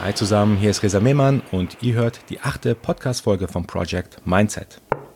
Hi zusammen, hier ist Reza Mehman und ihr hört die 8. Podcast-Folge vom Project Mindset.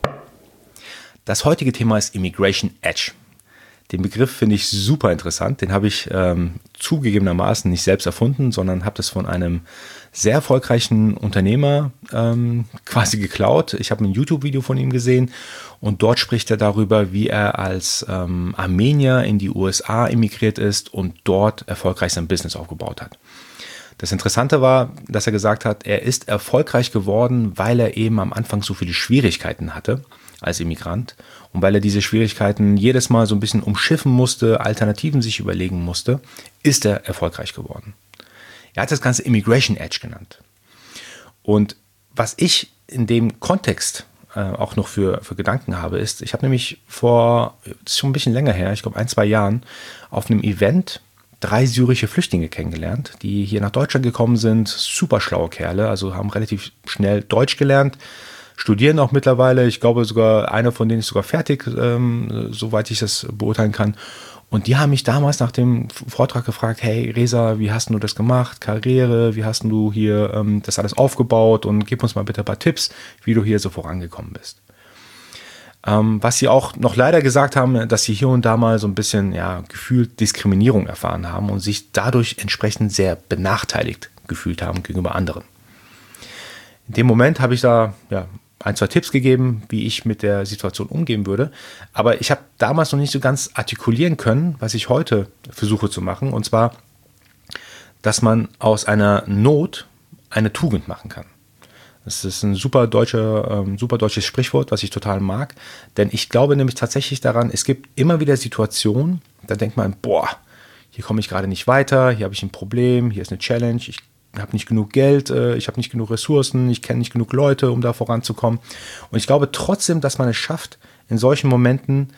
Das heutige Thema ist Immigration Edge. Den Begriff finde ich super interessant. Den habe ich zugegebenermaßen nicht selbst erfunden, sondern habe das von einem sehr erfolgreichen Unternehmer quasi geklaut. Ich habe ein YouTube-Video von ihm gesehen und dort spricht er darüber, wie er als Armenier in die USA emigriert ist und dort erfolgreich sein Business aufgebaut hat. Das Interessante war, dass er gesagt hat, er ist erfolgreich geworden, weil er eben am Anfang so viele Schwierigkeiten hatte als Immigrant und weil er diese Schwierigkeiten jedes Mal so ein bisschen umschiffen musste, Alternativen sich überlegen musste, ist er erfolgreich geworden. Er hat das Ganze Immigration Edge genannt. Und was ich in dem Kontext auch noch für Gedanken habe, ist, ich habe nämlich das ist schon ein bisschen länger her, ich glaube 1-2 Jahren, auf einem Event 3 syrische Flüchtlinge kennengelernt, die hier nach Deutschland gekommen sind, super schlaue Kerle, also haben relativ schnell Deutsch gelernt, studieren auch mittlerweile, ich glaube sogar, einer von denen ist sogar fertig, soweit ich das beurteilen kann. Und die haben mich damals nach dem Vortrag gefragt, hey Reza, wie hast du das gemacht, Karriere, wie hast du hier das alles aufgebaut und gib uns mal bitte ein paar Tipps, wie du hier so vorangekommen bist. Was sie auch noch leider gesagt haben, dass sie hier und da mal so ein bisschen gefühlt Diskriminierung erfahren haben und sich dadurch entsprechend sehr benachteiligt gefühlt haben gegenüber anderen. In dem Moment habe ich da 1-2 Tipps gegeben, wie ich mit der Situation umgehen würde. Aber ich habe damals noch nicht so ganz artikulieren können, was ich heute versuche zu machen. Und zwar, dass man aus einer Not eine Tugend machen kann. Das ist ein super deutsches Sprichwort, was ich total mag. Denn ich glaube nämlich tatsächlich daran, es gibt immer wieder Situationen, da denkt man, hier komme ich gerade nicht weiter, hier habe ich ein Problem, hier ist eine Challenge, ich habe nicht genug Geld, ich habe nicht genug Ressourcen, ich kenne nicht genug Leute, um da voranzukommen. Und ich glaube trotzdem, dass man es schafft, in solchen Momenten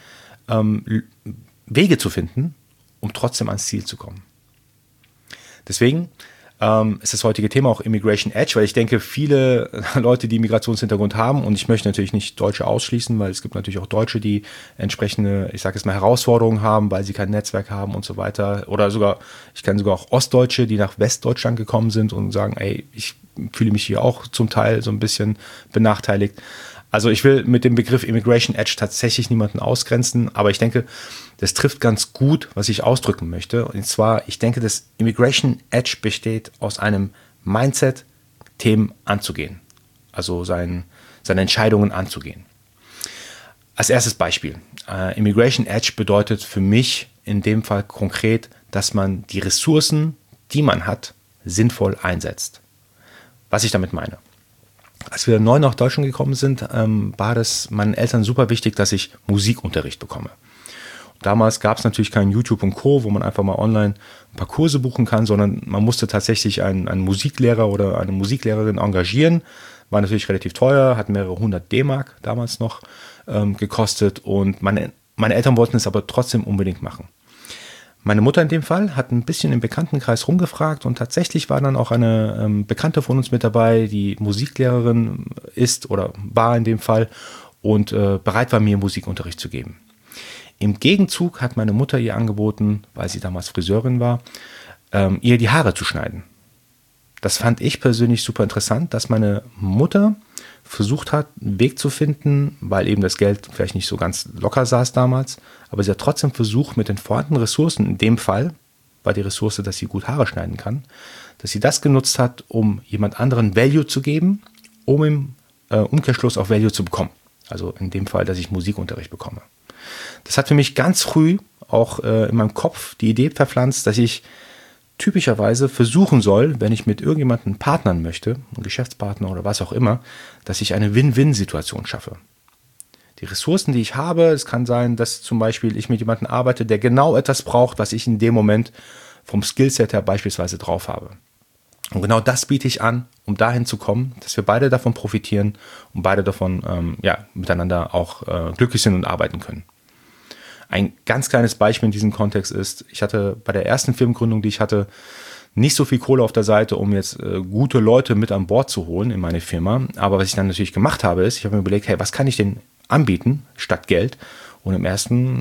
Wege zu finden, um trotzdem ans Ziel zu kommen. Deswegen ist das heutige Thema auch Immigration Edge, weil ich denke, viele Leute, die Migrationshintergrund haben, und ich möchte natürlich nicht Deutsche ausschließen, weil es gibt natürlich auch Deutsche, die entsprechende, ich sage jetzt mal, Herausforderungen haben, weil sie kein Netzwerk haben und so weiter. Oder ich kenne sogar auch Ostdeutsche, die nach Westdeutschland gekommen sind und sagen, ich fühle mich hier auch zum Teil so ein bisschen benachteiligt. Also ich will mit dem Begriff Immigration Edge tatsächlich niemanden ausgrenzen, aber ich denke, das trifft ganz gut, was ich ausdrücken möchte. Und zwar, ich denke, das Immigration Edge besteht aus einem Mindset, Themen anzugehen. Also seine Entscheidungen anzugehen. Als erstes Beispiel. Immigration Edge bedeutet für mich in dem Fall konkret, dass man die Ressourcen, die man hat, sinnvoll einsetzt. Was ich damit meine. Als wir neu nach Deutschland gekommen sind, war das meinen Eltern super wichtig, dass ich Musikunterricht bekomme. Damals gab es natürlich kein YouTube und Co., wo man einfach mal online ein paar Kurse buchen kann, sondern man musste tatsächlich einen Musiklehrer oder eine Musiklehrerin engagieren. War natürlich relativ teuer, hat mehrere 100 D-Mark damals noch gekostet und meine Eltern wollten es aber trotzdem unbedingt machen. Meine Mutter in dem Fall hat ein bisschen im Bekanntenkreis rumgefragt und tatsächlich war dann auch eine Bekannte von uns mit dabei, die Musiklehrerin ist oder war in dem Fall und bereit war, mir Musikunterricht zu geben. Im Gegenzug hat meine Mutter ihr angeboten, weil sie damals Friseurin war, ihr die Haare zu schneiden. Das fand ich persönlich super interessant, dass meine Mutter versucht hat, einen Weg zu finden, weil eben das Geld vielleicht nicht so ganz locker saß damals, aber sie hat trotzdem versucht, mit den vorhandenen Ressourcen, in dem Fall war die Ressource, dass sie gut Haare schneiden kann, dass sie das genutzt hat, um jemand anderen Value zu geben, um im Umkehrschluss auch Value zu bekommen. Also in dem Fall, dass ich Musikunterricht bekomme. Das hat für mich ganz früh auch in meinem Kopf die Idee verpflanzt, dass ich typischerweise versuchen soll, wenn ich mit irgendjemandem partnern möchte, einen Geschäftspartner oder was auch immer, dass ich eine Win-Win-Situation schaffe. Die Ressourcen, die ich habe, es kann sein, dass zum Beispiel ich mit jemandem arbeite, der genau etwas braucht, was ich in dem Moment vom Skillset her beispielsweise drauf habe. Und genau das biete ich an, um dahin zu kommen, dass wir beide davon profitieren und beide davon miteinander auch glücklich sind und arbeiten können. Ein ganz kleines Beispiel in diesem Kontext ist, ich hatte bei der ersten Firmengründung, die ich hatte, nicht so viel Kohle auf der Seite, um jetzt gute Leute mit an Bord zu holen in meine Firma. Aber was ich dann natürlich gemacht habe, ist, ich habe mir überlegt, hey, was kann ich denn anbieten statt Geld? Und die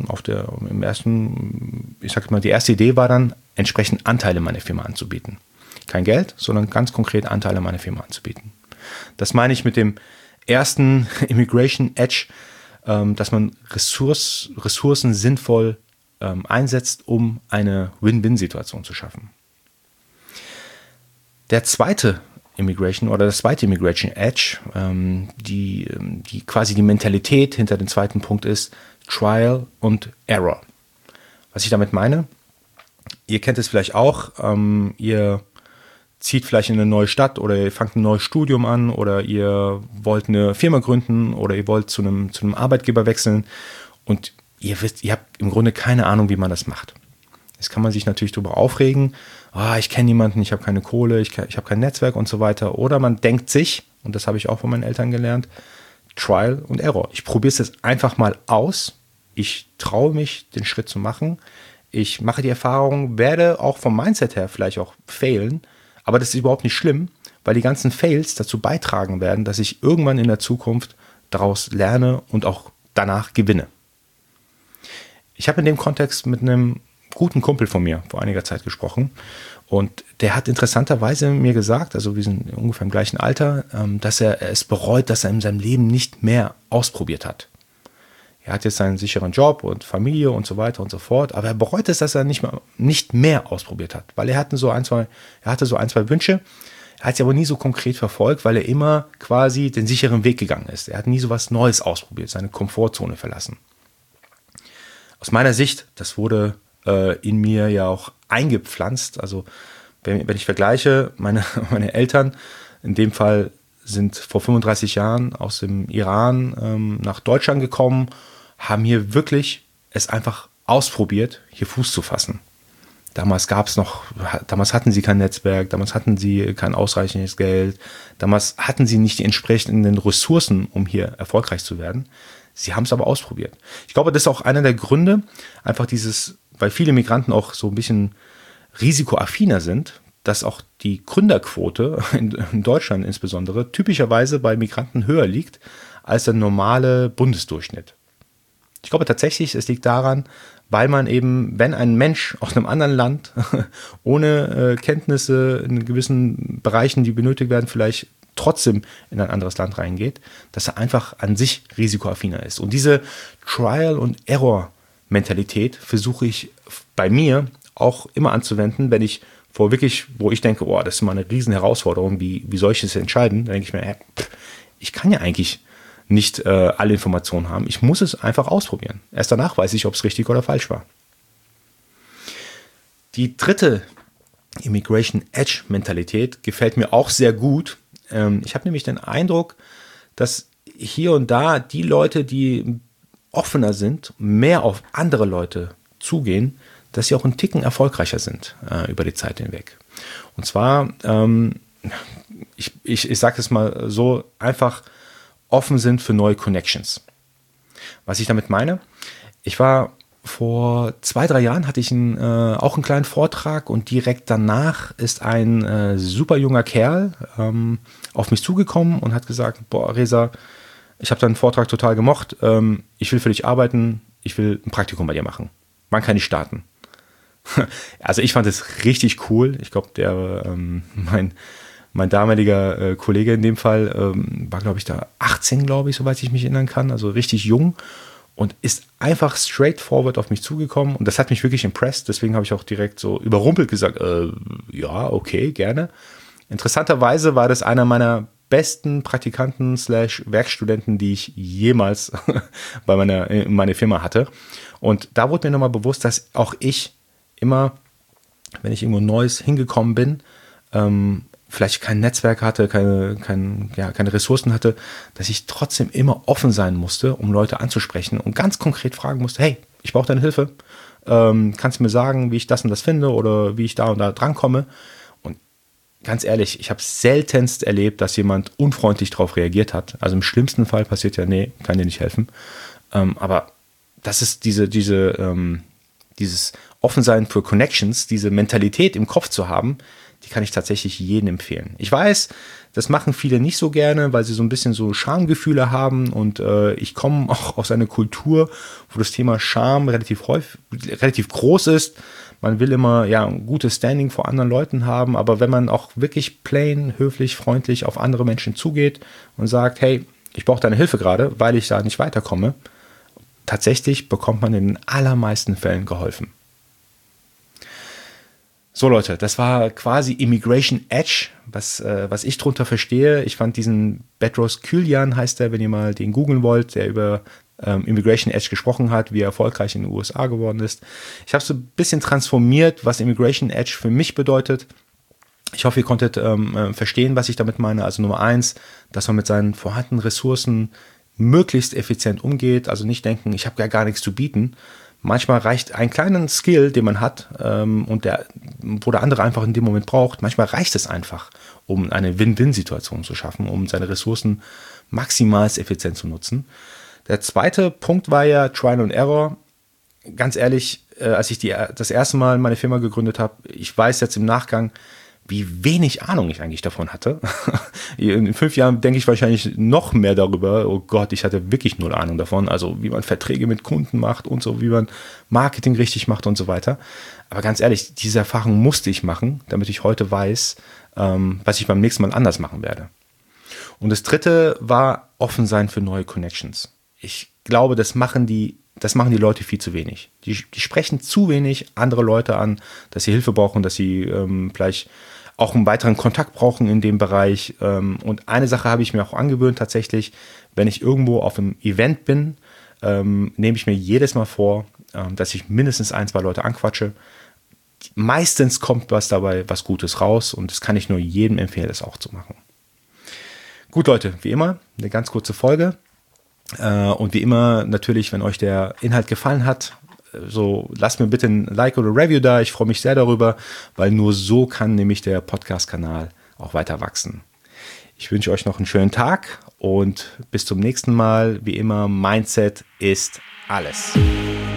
erste Idee war dann, entsprechend Anteile in meine Firma anzubieten. kein Geld, sondern ganz konkret Anteile meiner Firma anzubieten. Das meine ich mit dem ersten Immigration Edge, dass man Ressourcen sinnvoll einsetzt, um eine Win-Win-Situation zu schaffen. Das zweite Immigration Edge, die quasi die Mentalität hinter dem zweiten Punkt ist, Trial und Error. Was ich damit meine, ihr kennt es vielleicht auch, ihr zieht vielleicht in eine neue Stadt oder ihr fangt ein neues Studium an oder ihr wollt eine Firma gründen oder ihr wollt zu einem Arbeitgeber wechseln und ihr habt im Grunde keine Ahnung, wie man das macht. Jetzt kann man sich natürlich darüber aufregen, ich kenne niemanden, ich habe keine Kohle, ich habe kein Netzwerk und so weiter. Oder man denkt sich, und das habe ich auch von meinen Eltern gelernt, Trial und Error. Ich probiere es jetzt einfach mal aus. Ich traue mich, den Schritt zu machen. Ich mache die Erfahrung, werde auch vom Mindset her vielleicht auch failen, aber das ist überhaupt nicht schlimm, weil die ganzen Fails dazu beitragen werden, dass ich irgendwann in der Zukunft daraus lerne und auch danach gewinne. Ich habe in dem Kontext mit einem guten Kumpel von mir vor einiger Zeit gesprochen und der hat interessanterweise mir gesagt, also wir sind ungefähr im gleichen Alter, dass er es bereut, dass er in seinem Leben nicht mehr ausprobiert hat. Er hat jetzt einen sicheren Job und Familie und so weiter und so fort, aber er bereut es, dass er nicht mehr ausprobiert hat, weil er hatte so ein, zwei Wünsche. Er hat sie aber nie so konkret verfolgt, weil er immer quasi den sicheren Weg gegangen ist. Er hat nie so was Neues ausprobiert, seine Komfortzone verlassen. Aus meiner Sicht, das wurde in mir ja auch eingepflanzt. Also wenn ich vergleiche, meine Eltern in dem Fall sind vor 35 Jahren aus dem Iran nach Deutschland gekommen, haben hier wirklich es einfach ausprobiert, hier Fuß zu fassen. Damals hatten sie kein Netzwerk, damals hatten sie kein ausreichendes Geld, damals hatten sie nicht die entsprechenden Ressourcen, um hier erfolgreich zu werden. Sie haben es aber ausprobiert. Ich glaube, das ist auch einer der Gründe, einfach weil viele Migranten auch so ein bisschen risikoaffiner sind, dass auch die Gründerquote in Deutschland insbesondere typischerweise bei Migranten höher liegt als der normale Bundesdurchschnitt. Ich glaube tatsächlich, es liegt daran, weil man eben, wenn ein Mensch aus einem anderen Land ohne Kenntnisse in gewissen Bereichen, die benötigt werden, vielleicht trotzdem in ein anderes Land reingeht, dass er einfach an sich risikoaffiner ist. Und diese Trial- und Error-Mentalität versuche ich bei mir auch immer anzuwenden, wenn ich wo ich denke, das ist mal eine riesen Herausforderung, wie soll ich das entscheiden? Da denke ich mir, ich kann ja eigentlich nicht alle Informationen haben. Ich muss es einfach ausprobieren. Erst danach weiß ich, ob es richtig oder falsch war. Die dritte Immigration Edge Mentalität gefällt mir auch sehr gut. Ich habe nämlich den Eindruck, dass hier und da die Leute, die offener sind, mehr auf andere Leute zugehen, dass sie auch einen Ticken erfolgreicher sind über die Zeit hinweg. Und zwar, ich sage es mal so, einfach offen sind für neue Connections. Was ich damit meine, ich war vor 2-3 Jahren, hatte ich auch einen kleinen Vortrag und direkt danach ist ein super junger Kerl auf mich zugekommen und hat gesagt, Reza, ich habe deinen Vortrag total gemocht, ich will für dich arbeiten, ich will ein Praktikum bei dir machen. Wann kann ich starten? Also ich fand es richtig cool. Ich glaube, mein damaliger Kollege in dem Fall war, glaube ich, da 18, soweit ich mich erinnern kann, also richtig jung und ist einfach straightforward auf mich zugekommen und das hat mich wirklich impressed, deswegen habe ich auch direkt so überrumpelt gesagt, ja, okay, gerne. Interessanterweise war das einer meiner besten Praktikanten/Werkstudenten, die ich jemals in meiner Firma hatte. Und da wurde mir nochmal bewusst, dass auch ich immer, wenn ich irgendwo Neues hingekommen bin, vielleicht kein Netzwerk hatte, keine Ressourcen hatte, dass ich trotzdem immer offen sein musste, um Leute anzusprechen und ganz konkret fragen musste, hey, ich brauche deine Hilfe, kannst du mir sagen, wie ich das und das finde oder wie ich da und da drankomme? Und ganz ehrlich, ich habe seltenst erlebt, dass jemand unfreundlich darauf reagiert hat. Also im schlimmsten Fall passiert ja, nee, kann dir nicht helfen. Aber das ist dieses Offensein für Connections, diese Mentalität im Kopf zu haben, die kann ich tatsächlich jedem empfehlen. Ich weiß, das machen viele nicht so gerne, weil sie so ein bisschen so Schamgefühle haben und ich komme auch aus einer Kultur, wo das Thema Scham relativ groß ist. man will immer ein gutes Standing vor anderen Leuten haben, aber wenn man auch wirklich plain, höflich, freundlich auf andere Menschen zugeht und sagt, hey, ich brauche deine Hilfe gerade, weil ich da nicht weiterkomme, tatsächlich bekommt man in den allermeisten Fällen geholfen. So Leute, das war quasi Immigration Edge, was ich drunter verstehe. Ich fand diesen Bedros Keuilian, heißt der, wenn ihr mal den googeln wollt, der über Immigration Edge gesprochen hat, wie er erfolgreich in den USA geworden ist. Ich habe so ein bisschen transformiert, was Immigration Edge für mich bedeutet. Ich hoffe, ihr konntet verstehen, was ich damit meine. Also Nummer 1, dass man mit seinen vorhandenen Ressourcen möglichst effizient umgeht. Also nicht denken, ich habe ja gar nichts zu bieten. Manchmal reicht ein kleiner Skill, den man hat und wo der andere einfach in dem Moment braucht. Manchmal reicht es einfach, um eine Win-Win-Situation zu schaffen, um seine Ressourcen maximal effizient zu nutzen. Der zweite Punkt war ja Trial and Error. Ganz ehrlich, als ich das erste Mal meine Firma gegründet habe, ich weiß jetzt im Nachgang, wie wenig Ahnung ich eigentlich davon hatte. In 5 Jahren denke ich wahrscheinlich noch mehr darüber. Oh Gott, ich hatte wirklich null Ahnung davon. Also wie man Verträge mit Kunden macht und so, wie man Marketing richtig macht und so weiter. Aber ganz ehrlich, diese Erfahrung musste ich machen, damit ich heute weiß, was ich beim nächsten Mal anders machen werde. Und das dritte war offen sein für neue Connections. Ich glaube, das machen die Leute viel zu wenig. Die sprechen zu wenig andere Leute an, dass sie Hilfe brauchen, dass sie vielleicht auch einen weiteren Kontakt brauchen in dem Bereich. Und eine Sache habe ich mir auch angewöhnt tatsächlich, wenn ich irgendwo auf einem Event bin, nehme ich mir jedes Mal vor, dass ich mindestens 1, 2 Leute anquatsche. Meistens kommt was Gutes raus und das kann ich nur jedem empfehlen, das auch zu machen. Gut Leute, wie immer, eine ganz kurze Folge. Und wie immer natürlich, wenn euch der Inhalt gefallen hat, so lasst mir bitte ein Like oder Review da. Ich freue mich sehr darüber, weil nur so kann nämlich der Podcast-Kanal auch weiter wachsen. Ich wünsche euch noch einen schönen Tag und bis zum nächsten Mal. Wie immer, Mindset ist alles.